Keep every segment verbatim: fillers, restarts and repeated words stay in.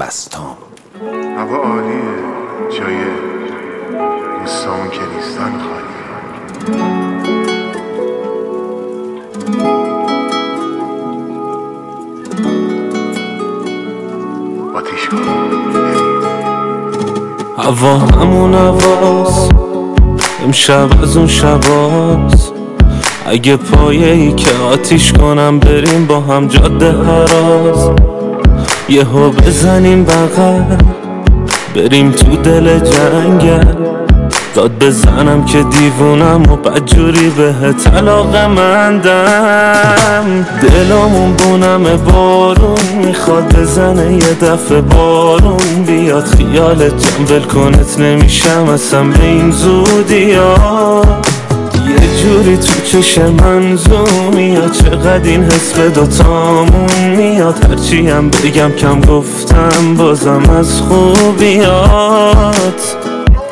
بستام. هوا عالیه، جای دوستامون که نیستن خالیه. آتیش کن هوا همون هواست، امشب از اون شباست. اگه پایه ای که آتیش کنم بریم با هم جاده هراز، یهو بزنیم بغل بریم تو دل جنگل، داد بزنم که دیوونم و بدجوری بهت علاقه‌مندم. دلمون بونم بارون میخواد بزنه یه دفعه بارون بیاد، خیالت جنبل کنت نمیشم اصلا به این زودی ها. یه جوری تو چش من زوم میاد، چقدر این حس به دوتامون میاد. هرچی هم بگم کم گفتم بازم از خوبیات.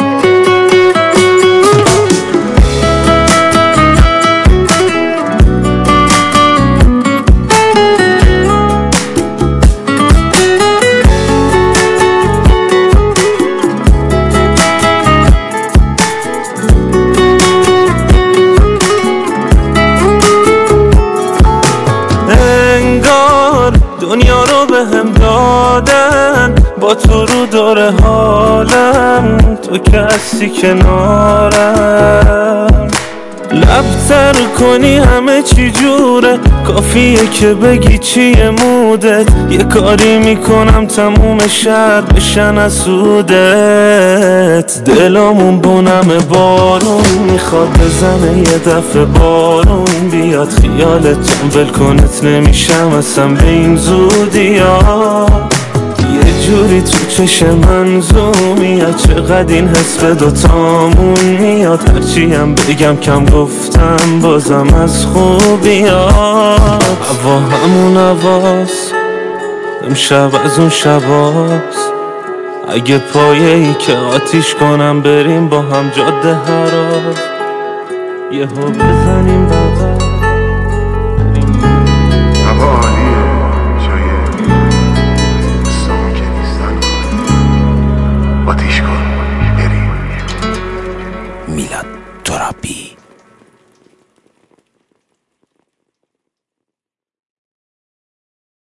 دنیا رو به هم دادن با تو رو دور حالم، تو که هستی کنارم. لب تر کنی همه چی جوره، کافیه که بگی چیه مودت. یه کاری میکنم تموم شهر بشن از سودت. دلمون بونم بارون میخواد بزنه یه دفعه بارون بیاد، خیالت جنبل کنت نمیشم اصلا به این زودی ها. یه جوری تو چش من زوم میاد، چقدر این حس به دوتامون میاد. هرچی هم بگم کم گفتم بازم از خوبیات. هوا همون هواست، امشب از اون شباست. اگه پایه ای که آتیش کنم بریم با هم جاده هراز، یهو بزنیم بغل. هوا عالیه.